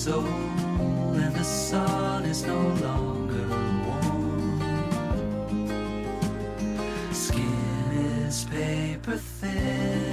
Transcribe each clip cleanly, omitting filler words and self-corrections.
soul, and the sun is no longer warm. Skin is paper thin.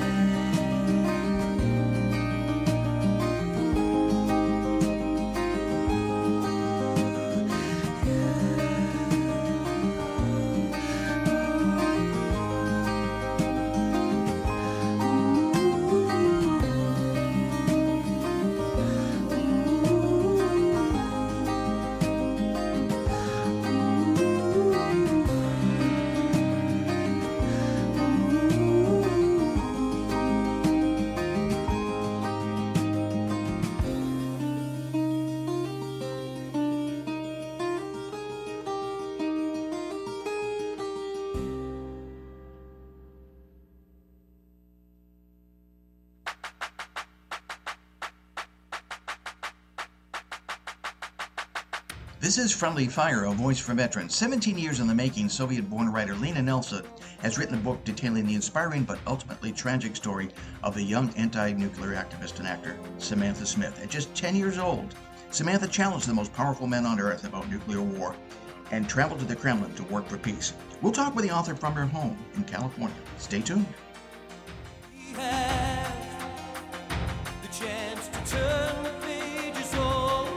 This is Friendly Fire, a voice for veterans. 17 years in the making, Soviet-born writer Lena Nelson has written a book detailing the inspiring but ultimately tragic story of the young anti-nuclear activist and actor Samantha Smith. At just 10 years old, Samantha challenged the most powerful men on earth about nuclear war and traveled to the Kremlin to work for peace. We'll talk with the author from her home in California. Stay tuned. We have the chance to turn the pages over.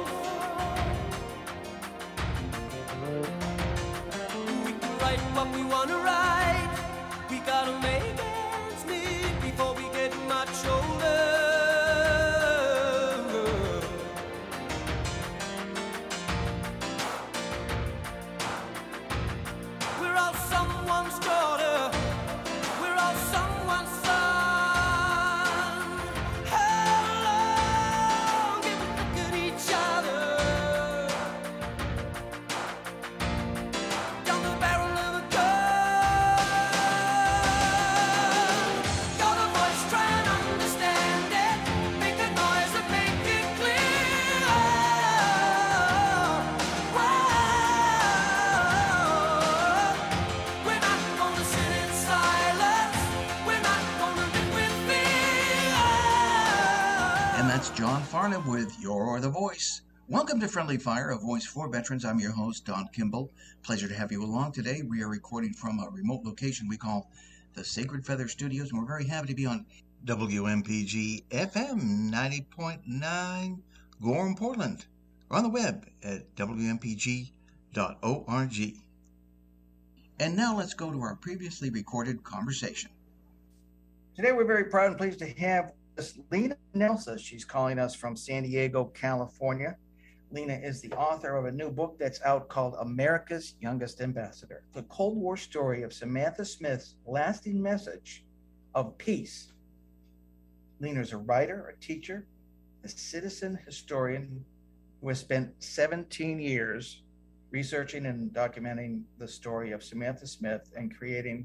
We can write what we want to write. We gotta make ends meet before we get much older. We're all someone's daughter. We're all someone's son. How long can we look at each other? Down the barrel of a gun. You're the voice, try and understand it. Make a noise and make it clear. We're not gonna sit in silence. We're not gonna live with fear. And that's John Farnham with You're the Voice. Welcome to Friendly Fire, a voice for veterans. I'm your host, Don Kimball. Pleasure to have you along today. We are recording from a remote location we call the Sacred Feather Studios, and we're very happy to be on WMPG FM 90.9 Gorham, Portland. We're on the web at WMPG.org. And now let's go to our previously recorded conversation. Today we're very proud and pleased to have Lena Nelson. She's calling us from San Diego, California. Lena is the author of a new book that's out called America's Youngest Ambassador, the Cold War story of Samantha Smith's lasting message of peace. Lena is a writer, a teacher, a citizen historian who has spent 17 years researching and documenting the story of Samantha Smith and creating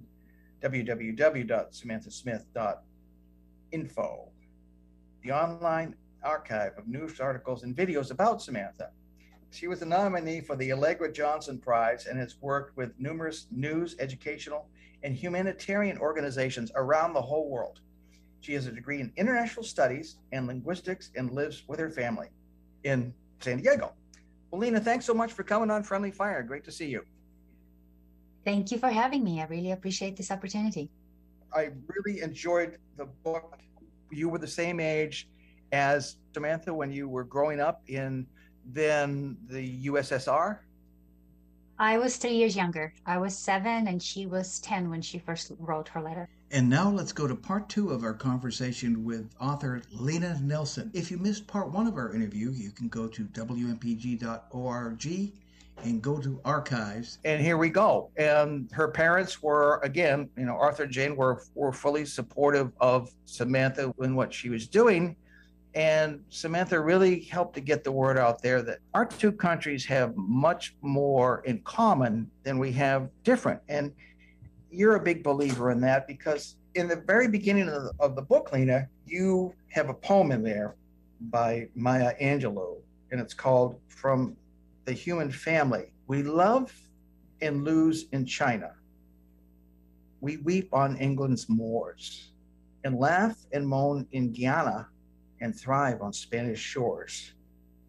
www.samanthasmith.info, the online archive of news articles and videos about Samantha. She was a nominee for the Allegra Johnson Prize and has worked with numerous news, educational, and humanitarian organizations around the whole world. She has a degree in international studies and linguistics and lives with her family in San Diego. Well, Lena, thanks so much for coming on Friendly Fire. Great to see you. Thank you for having me. I really appreciate this opportunity. I really enjoyed the book. You were the same age as Samantha when you were growing up in then the USSR? I was 3 years younger. I was 7 and she was 10 when she first wrote her letter. And now let's go to part 2 of our conversation with author Lena Nelson. If you missed part 1 of our interview, you can go to WMPG.org and go to archives. And here we go. And her parents were, again, Arthur and Jane were fully supportive of Samantha in what she was doing. And Samantha really helped to get the word out there that our two countries have much more in common than we have different. And you're a big believer in that because in the very beginning of the book, Lena, you have a poem in there by Maya Angelou, and it's called From the Human Family. We love and lose in China. We weep on England's moors and laugh and moan in Guyana and thrive on Spanish shores.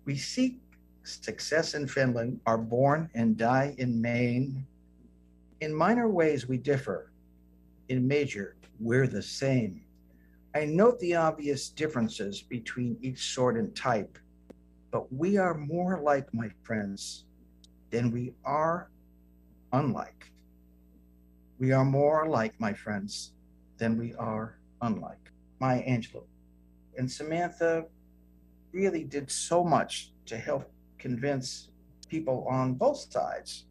We seek success in Finland, are born and die in Maine. In minor ways, we differ. In major, we're the same. I note the obvious differences between each sort and type, but we are more like, my friends, than we are unlike. We are more like, my friends, than we are unlike. Maya Angelou. And Samantha really did so much to help convince people on both sides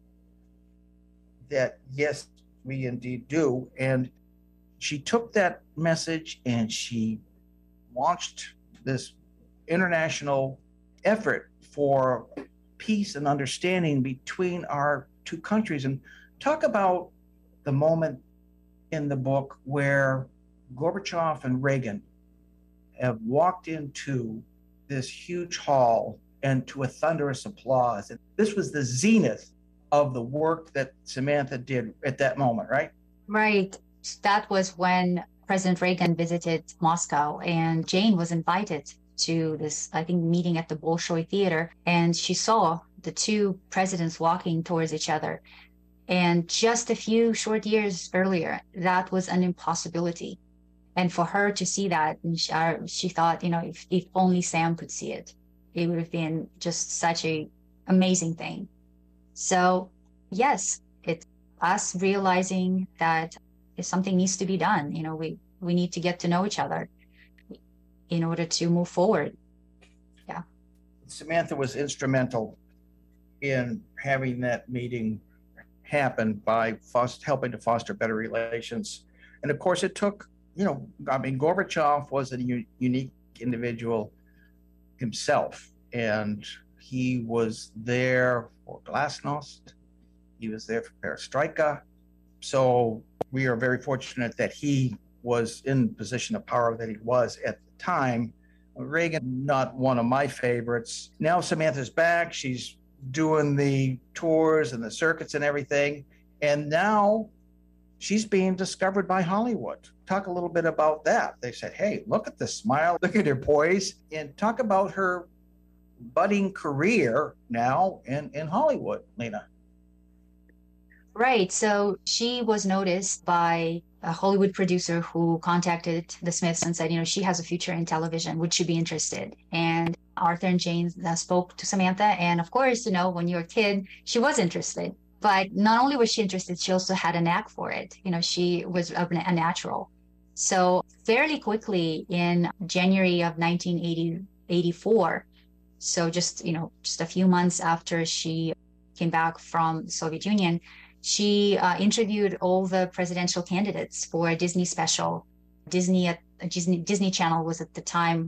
that, yes, we indeed do. And she took that message and she launched this international effort for peace and understanding between our two countries. And talk about the moment in the book where Gorbachev and Reagan have walked into this huge hall and to a thunderous applause. And this was the zenith of the work that Samantha did at that moment, right? Right. That was when President Reagan visited Moscow, and Jane was invited to this, I think, meeting at the Bolshoi Theater, and she saw the two presidents walking towards each other. And just a few short years earlier, that was an impossibility. And for her to see that, she thought, if only Sam could see it, it would have been just such a amazing thing. So yes, it's us realizing that if something needs to be done, we need to get to know each other in order to move forward. Yeah. Samantha was instrumental in having that meeting happen by helping to foster better relations. And of course, it took, Gorbachev was a unique individual himself, and he was there for Glasnost. He was there for Perestroika. So we are very fortunate that he was in the position of power that he was at the time. Reagan, not one of my favorites. Now Samantha's back. She's doing the tours and the circuits and everything. And now she's being discovered by Hollywood. Talk a little bit about that. They said, hey, look at the smile, look at her poise, and talk about her budding career now in Hollywood, Lena. Right. So she was noticed by a Hollywood producer who contacted the Smiths and said, she has a future in television. Would she be interested? And Arthur and Jane spoke to Samantha. And of course, when you're a kid, she was interested. But not only was she interested, she also had a knack for it. She was a natural. So fairly quickly in January of 1984, so just a few months after she came back from the Soviet Union, she interviewed all the presidential candidates for a Disney special. Disney Channel was at the time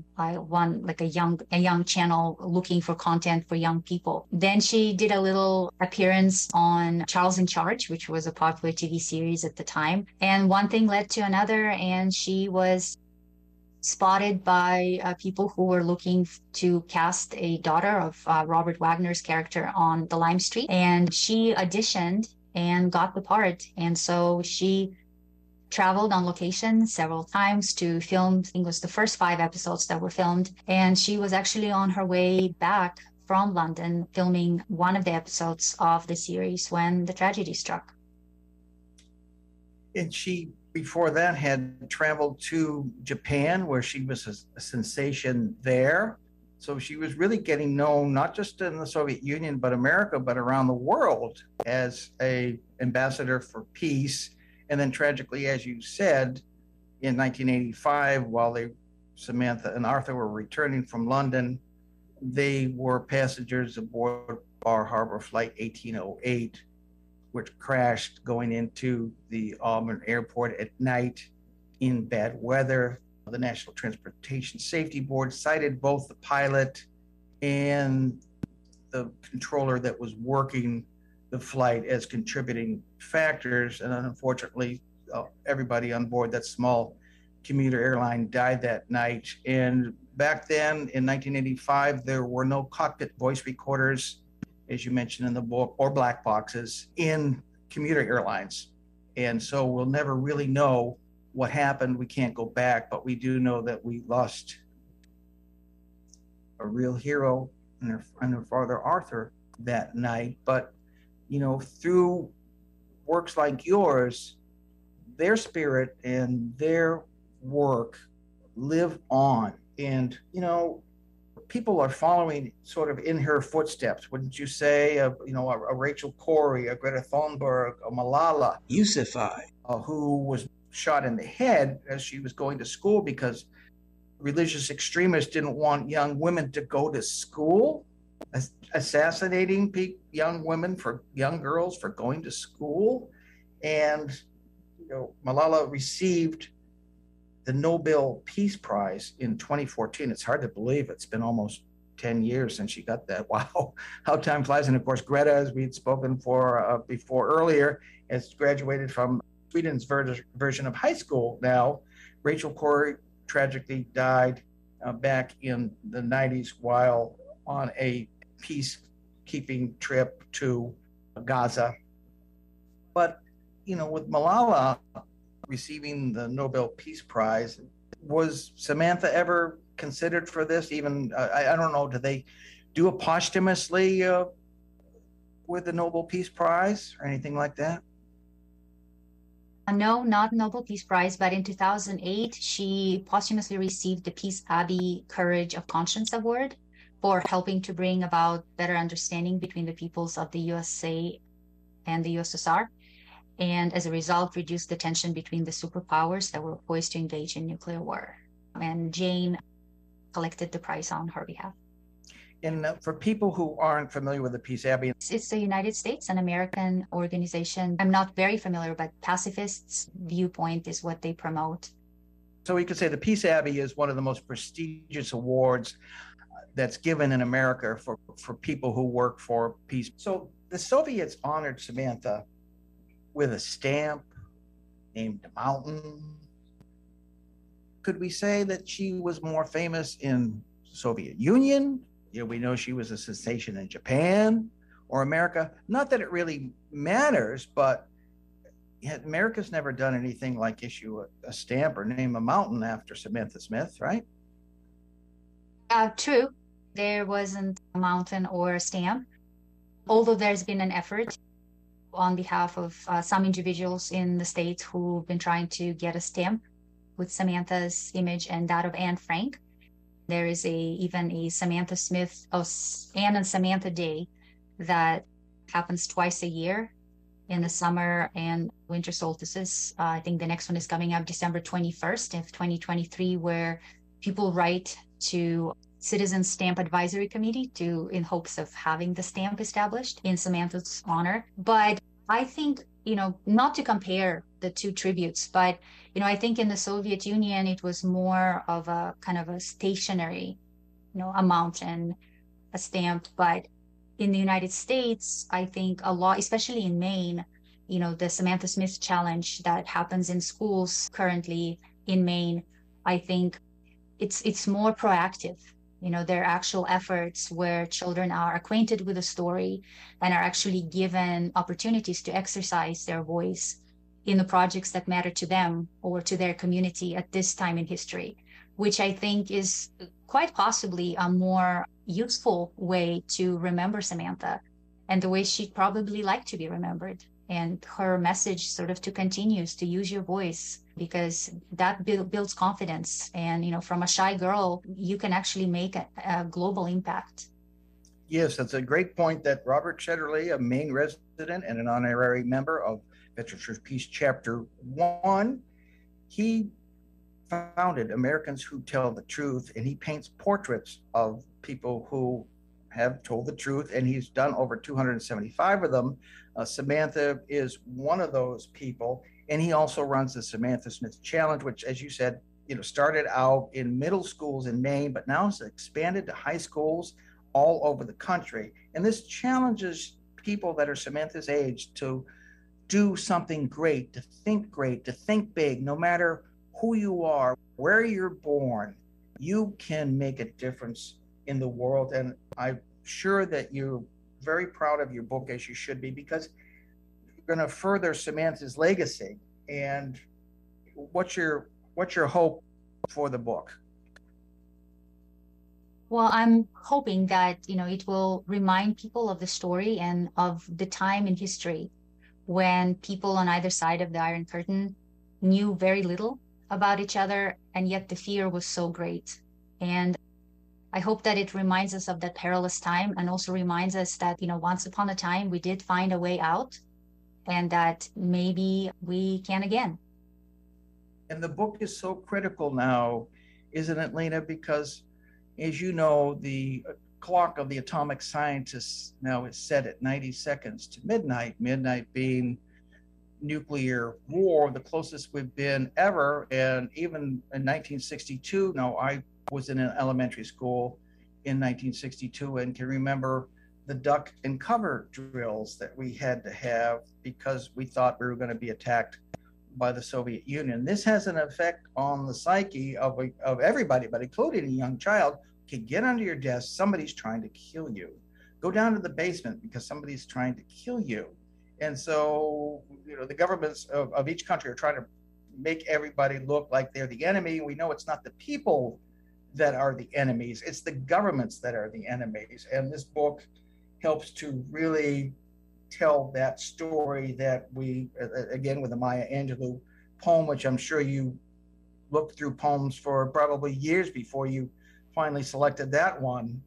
a young channel looking for content for young people. Then she did a little appearance on Charles in Charge, which was a popular TV series at the time. And one thing led to another, and she was spotted by people who were looking to cast a daughter of Robert Wagner's character on the Lime Street. And she auditioned and got the part. And so she traveled on location several times to film. I think it was the first 5 episodes that were filmed. And she was actually on her way back from London filming one of the episodes of the series when the tragedy struck. And she, before that, had traveled to Japan, where she was a sensation there. So she was really getting known, not just in the Soviet Union, but America, but around the world as an ambassador for peace. And then tragically, as you said, in 1985, while Samantha and Arthur were returning from London, they were passengers aboard Bar Harbor Flight 1808, which crashed going into the Auburn Airport at night in bad weather. The National Transportation Safety Board cited both the pilot and the controller that was working the flight as contributing factors. And unfortunately, everybody on board that small commuter airline died that night. And back then in 1985, there were no cockpit voice recorders, as you mentioned in the book, or black boxes in commuter airlines. And so we'll never really know what happened. We can't go back, but we do know that we lost a real hero and her father Arthur that night. But through works like yours, their spirit and their work live on. And people are following sort of in her footsteps, wouldn't you say? A Rachel Corrie, a Greta Thunberg, a Malala Yousafzai, who was shot in the head as she was going to school because religious extremists didn't want young women to go to school, assassinating young girls for going to school. And Malala received the Nobel Peace Prize in 2014. It's hard to believe it's been almost 10 years since she got that. Wow, how time flies. And of course, Greta, as we'd spoken for before earlier, has graduated from Sweden's version of high school now. Rachel Corrie tragically died back in the 90s while on a peacekeeping trip to Gaza. But, with Malala receiving the Nobel Peace Prize, was Samantha ever considered for this? Even, I don't know, do they do it posthumously with the Nobel Peace Prize or anything like that? No, not Nobel Peace Prize, but in 2008, she posthumously received the Peace Abbey Courage of Conscience Award for helping to bring about better understanding between the peoples of the USA and the USSR, and as a result, reduced the tension between the superpowers that were poised to engage in nuclear war. And Jane collected the prize on her behalf. And for people who aren't familiar with the Peace Abbey, it's the United States, an American organization. I'm not very familiar, but pacifists' viewpoint is what they promote. So we could say the Peace Abbey is one of the most prestigious awards that's given in America for people who work for peace. So the Soviets honored Samantha with a stamp named Mountain. Could we say that she was more famous in the Soviet Union? We know she was a sensation in Japan or America. Not that it really matters, but America's never done anything like issue a stamp or name a mountain after Samantha Smith, right? True. There wasn't a mountain or a stamp, although there's been an effort on behalf of some individuals in the States who've been trying to get a stamp with Samantha's image and that of Anne Frank. There is even a Samantha Smith, Anne and Samantha Day that happens twice a year in the summer and winter solstices. I think the next one is coming up December 21st of 2023, where people write to Citizen Stamp Advisory Committee in hopes of having the stamp established in Samantha's honor. But I think, not to compare the two tributes, but, I think in the Soviet Union, it was more of a kind of a stationary, a mountain, a stamp. But in the United States, I think a lot, especially in Maine, the Samantha Smith Challenge that happens in schools currently in Maine, I think it's more proactive. There are actual efforts where children are acquainted with the story and are actually given opportunities to exercise their voice in the projects that matter to them or to their community at this time in history, which I think is quite possibly a more useful way to remember Samantha and the way she'd probably like to be remembered. And her message sort of to continues to use your voice, because that builds confidence. And, from a shy girl, you can actually make a global impact. Yes, that's a great point that Robert Shetterly, a Maine resident and an honorary member of Veterans for Peace Chapter 1, he founded Americans Who Tell the Truth, and he paints portraits of people who have told the truth, and he's done over 275 of them. Samantha is one of those people, and he also runs the Samantha Smith Challenge, which, as you said, started out in middle schools in Maine, but now it's expanded to high schools all over the country. And this challenges people that are Samantha's age to do something great, to think big, no matter who you are, where you're born, you can make a difference in the world. And I'm sure that you're very proud of your book, as you should be, because you're going to further Samantha's legacy. And what's your hope for the book? Well, I'm hoping that, it will remind people of the story and of the time in history when people on either side of the Iron Curtain knew very little about each other, and yet the fear was so great. And I hope that it reminds us of that perilous time and also reminds us that, once upon a time we did find a way out and that maybe we can again. And the book is so critical now, isn't it, Lena? Because, as you know, the clock of the atomic scientists now is set at 90 seconds to midnight, midnight being nuclear war, the closest we've been ever. And even in 1962, now I was in an elementary school in 1962 and can remember the duck and cover drills that we had to have because we thought we were going to be attacked by the Soviet Union. This has an effect on the psyche of everybody, but including a young child. Okay, get under your desk. Somebody's trying to kill you. Go down to the basement because somebody's trying to kill you. And so, the governments of each country are trying to make everybody look like they're the enemy. We know it's not the people that are the enemies, it's the governments that are the enemies. And this book helps to really tell that story that we, again, with the Maya Angelou poem, which I'm sure you looked through poems for probably years before you finally selected that one.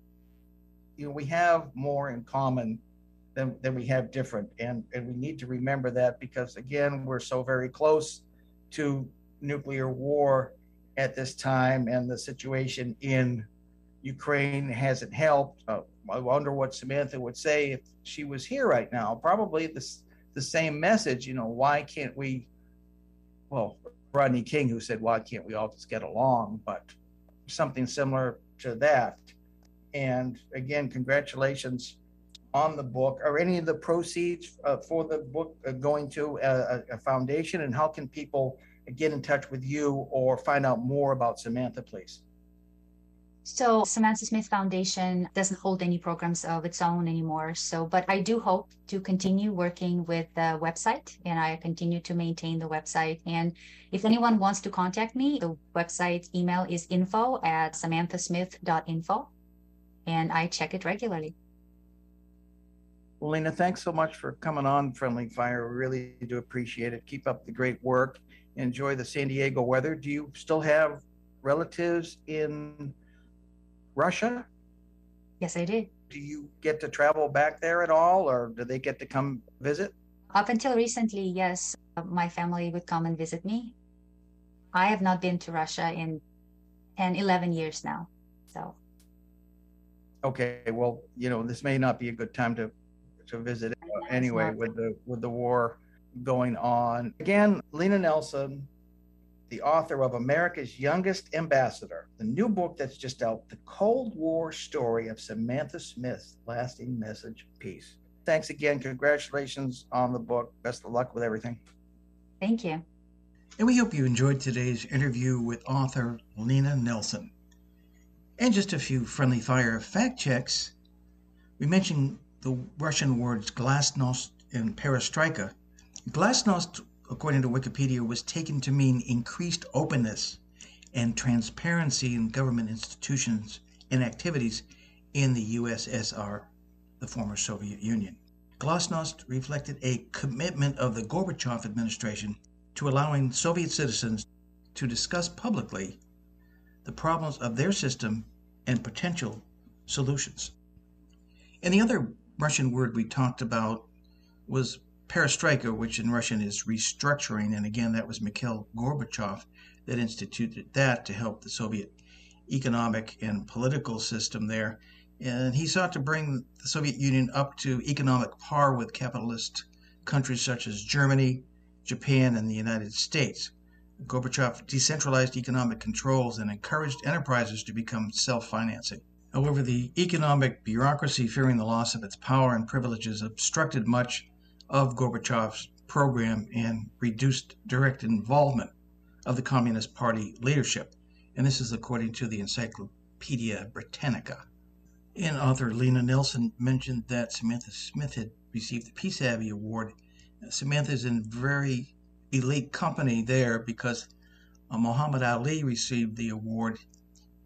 We have more in common than we have different. And we need to remember that because, again, we're so very close to nuclear war at this time, and the situation in Ukraine hasn't helped. I wonder what Samantha would say if she was here right now. Probably the same message, why can't we, well, Rodney King, who said, why can't we all just get along? But something similar to that. And again, congratulations on the book. Are any of the proceeds for the book going to a foundation? And how can people get in touch with you or find out more about Samantha, please? So Samantha Smith Foundation doesn't hold any programs of its own anymore. But I do hope to continue working with the website, and I continue to maintain the website. And if anyone wants to contact me, the website email is info@samanthasmith.info, and I check it regularly. Well, Lena, thanks so much for coming on Friendly Fire. We really do appreciate it. Keep up the great work. Enjoy the San Diego weather. Do you still have relatives in Russia? Yes, I did. Do you get to travel back there at all, or do they get to come visit? Up until recently, yes, my family would come and visit me. I have not been to Russia in 11 years now. So. Okay, well, this may not be a good time to visit anyway with the war going on. Again, Lena Nelson, the author of America's Youngest Ambassador, the new book that's just out, The Cold War Story of Samantha Smith's Lasting Message of Peace. Thanks again. Congratulations on the book. Best of luck with everything. Thank you. And we hope you enjoyed today's interview with author Lena Nelson. And just a few Friendly Fire fact checks. We mentioned the Russian words glasnost and perestroika. Glasnost, according to Wikipedia, was taken to mean increased openness and transparency in government institutions and activities in the USSR, the former Soviet Union. Glasnost reflected a commitment of the Gorbachev administration to allowing Soviet citizens to discuss publicly the problems of their system and potential solutions. And the other Russian word we talked about was perestroika, which in Russian is restructuring. And again, that was Mikhail Gorbachev that instituted that to help the Soviet economic and political system there. And he sought to bring the Soviet Union up to economic par with capitalist countries such as Germany, Japan, and the United States. Gorbachev decentralized economic controls and encouraged enterprises to become self-financing. However, the economic bureaucracy, fearing the loss of its power and privileges, obstructed much of Gorbachev's program and reduced direct involvement of the Communist Party leadership. And this is according to the Encyclopedia Britannica. And author Lena Nelson mentioned that Samantha Smith had received the Peace Abbey Award. Samantha is in very elite company there because Muhammad Ali received the award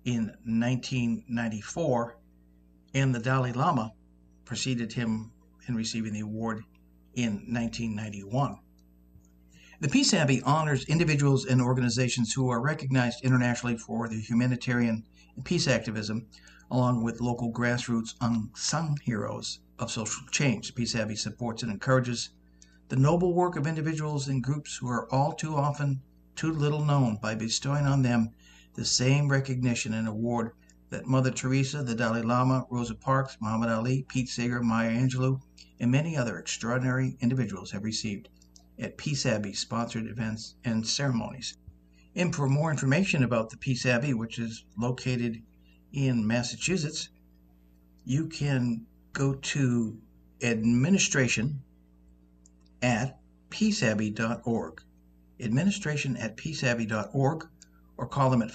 in 1994, and the Dalai Lama preceded him in receiving the award in 1991. The Peace Abbey honors individuals and organizations who are recognized internationally for their humanitarian and peace activism, along with local grassroots unsung heroes of social change. Peace Abbey supports and encourages the noble work of individuals and groups who are all too often too little known by bestowing on them the same recognition and award that Mother Teresa, the Dalai Lama, Rosa Parks, Muhammad Ali, Pete Seeger, Maya Angelou, and many other extraordinary individuals have received at Peace Abbey sponsored events and ceremonies. And for more information about the Peace Abbey, which is located in Massachusetts, you can go to administration@peaceabbey.org. Administration@peaceabbey.org, or call them at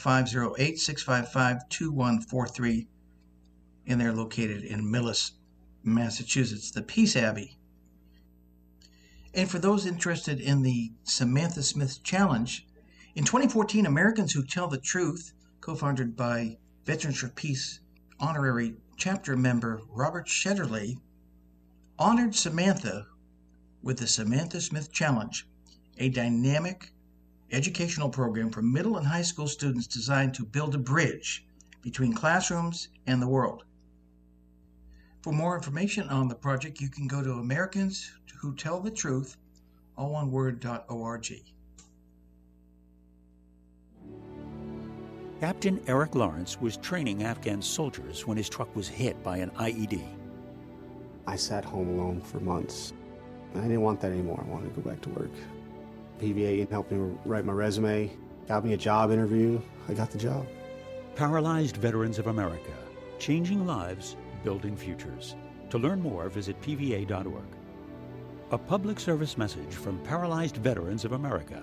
508-655-2143, and they're located in Millis, Massachusetts, the Peace Abbey. And for those interested in the Samantha Smith Challenge, in 2014, Americans Who Tell the Truth, co-founded by Veterans for Peace honorary chapter member Robert Shetterly, honored Samantha with the Samantha Smith Challenge, a dynamic educational program for middle and high school students designed to build a bridge between classrooms and the world. For more information on the project, you can go to Americans Who Tell the Truth, all one word, .org. Captain Eric Lawrence was training Afghan soldiers when his truck was hit by an IED. I sat home alone for months. I didn't want that anymore. I wanted to go back to work. PVA helped me write my resume, got me a job interview. I got the job. Paralyzed Veterans of America, changing lives, building futures. To learn more, visit pva.org. A public service message from Paralyzed Veterans of America.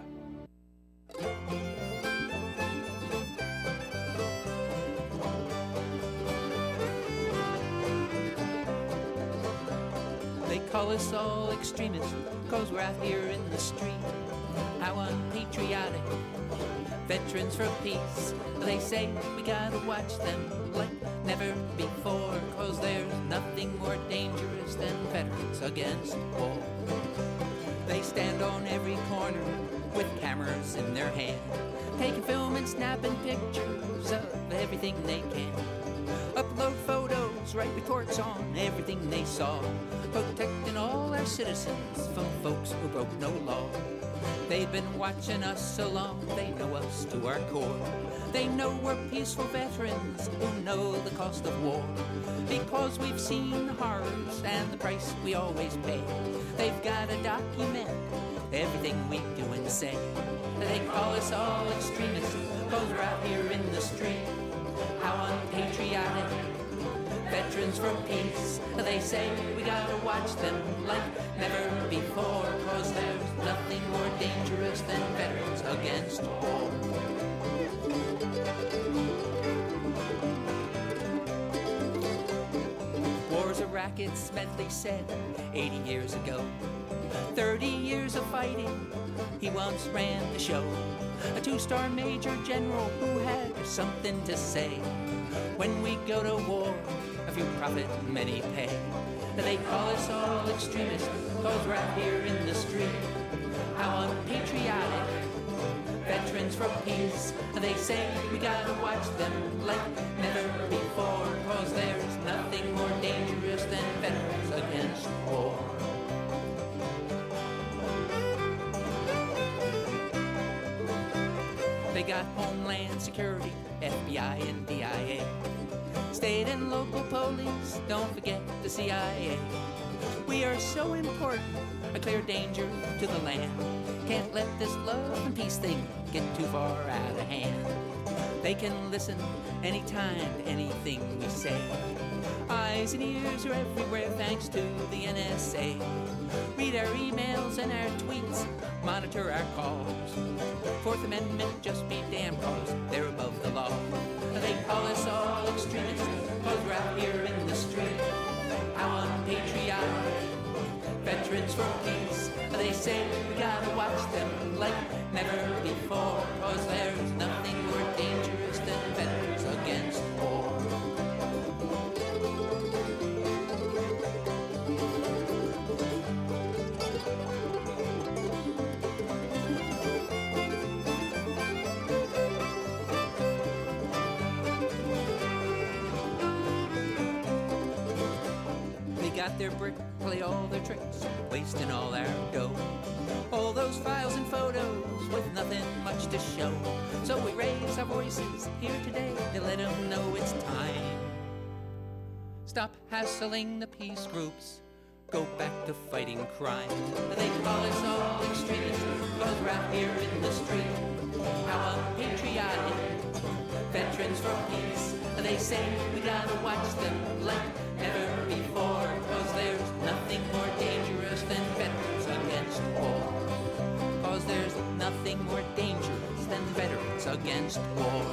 They call us all extremists, cause we're out here in the street. How unpatriotic, Veterans for Peace. They say we gotta watch them like never before, cause there's nothing more dangerous than veterans against war. They stand on every corner with cameras in their hand, taking film and snapping pictures of everything they can. Upload photos, write reports on everything they saw, protecting all our citizens from folks who broke no law. They've been watching us so long, they know us to our core. They know we're peaceful veterans who know the cost of war, because we've seen the horrors and the price we always pay. They've got to document everything we do and say. They call us all extremists, cause we're out here in the street. How unpatriotic, Veterans for Peace. They say we gotta watch them like never before, cause there's nothing more dangerous than veterans against war. War's a racket, Smedley said 80 years ago. 30 years of fighting, he once ran the show. A 2-star major general who had something to say. When we go to war, a few profit, many pay. They call us all extremists, cause we're out here in the street. How unpatriotic, Veterans for Peace. They say we gotta watch them like never before, cause there's nothing more dangerous than veterans against war. They got Homeland Security, FBI and DIA, state and local police, don't forget the CIA. We are so important, a clear danger to the land. Can't let this love and peace thing get too far out of hand. They can listen anytime to anything we say. Eyes and ears are everywhere thanks to the NSA. Read our emails and our tweets, monitor our calls. Fourth Amendment, just be damned, cause they're above the law. They call us all extremists, cause we're out here in the street. How unpatriotic, Veterans for Peace. They say we gotta watch them like never before, cause there's nothing more dangerous than veterans against got their brick, play all their tricks, wasting all our dough. All those files and photos with nothing much to show. So we raise our voices here today to let them know it's time. Stop hassling the peace groups, go back to fighting crime. They call us all extremists, cause we're out here in the street. How unpatriotic, veterans for peace. They say we gotta watch them like never before, cause there's nothing more dangerous than veterans against war. Cause there's nothing more dangerous than veterans against war.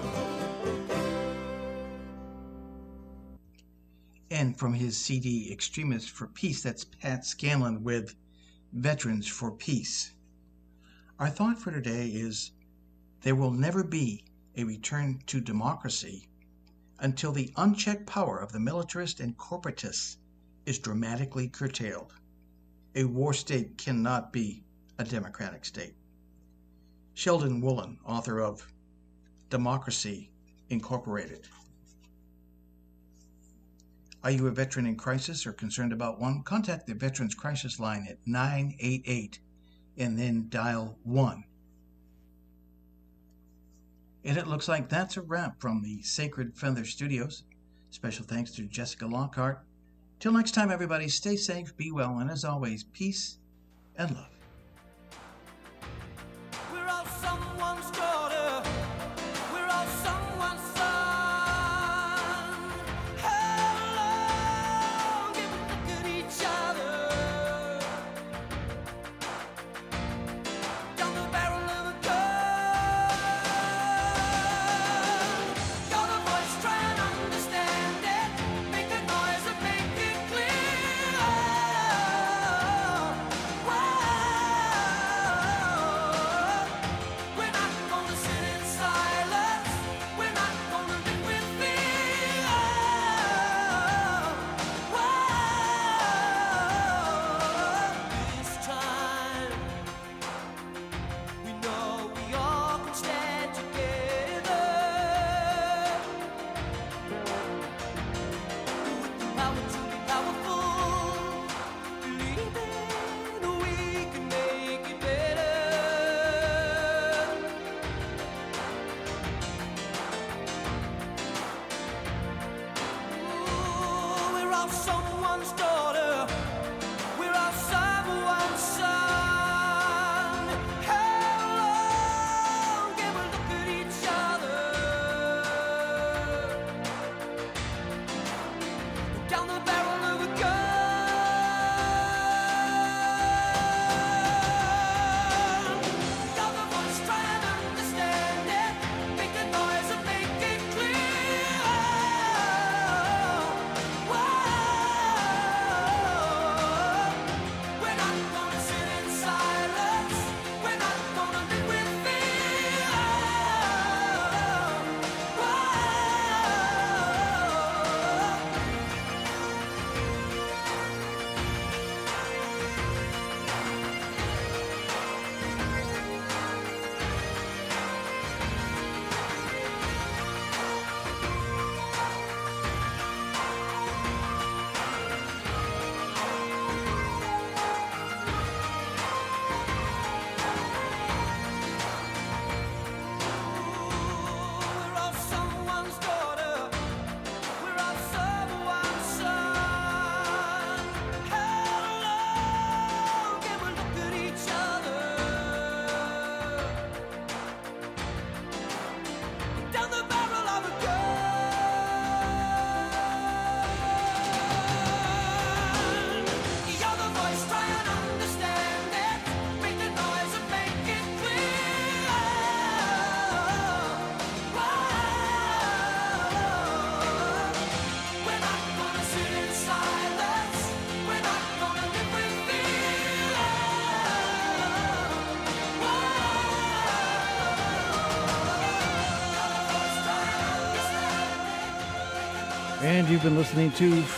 And from his CD, Extremists for Peace, that's Pat Scanlon with Veterans for Peace. Our thought for today is there will never be a return to democracy until the unchecked power of the militarist and corporatists is dramatically curtailed. A war state cannot be a democratic state. Sheldon Woolen, author of Democracy Incorporated. Are you a veteran in crisis or concerned about one? Contact the Veterans Crisis Line at 988 and then dial 1. And it looks like that's a wrap from the Sacred Feather Studios. Special thanks to Jessica Lockhart. Till next time, everybody, stay safe, be well, and as always, peace and love. We're all someone's daughter. We're all someone's son. How long can we look at each other? Down the barrel of a gun. Got a voice, try and understand it. Make a noise and make it clear. Wow. We're not gonna sit in silence. We're not gonna live with fear. Wow. This time, we know we all can stand together. With the power to be powerful, believing we can make it better. Ooh, we're all someone's daughter. We're all someone's son. How long can we look at each other? Down the barrel of a gun. Got the voice, try and understand it. Make a noise and make it clear. Wow. We're not gonna sit in silence. We're not gonna live with fear. We're all someone's daughter. We're all someone's son. How long can we look at each other? Down the barrel of a gun. You're the voice, try and understand it. Make the noise and make it clear. We're not gonna sit in silence. We're not gonna live with fear. And you've been listening to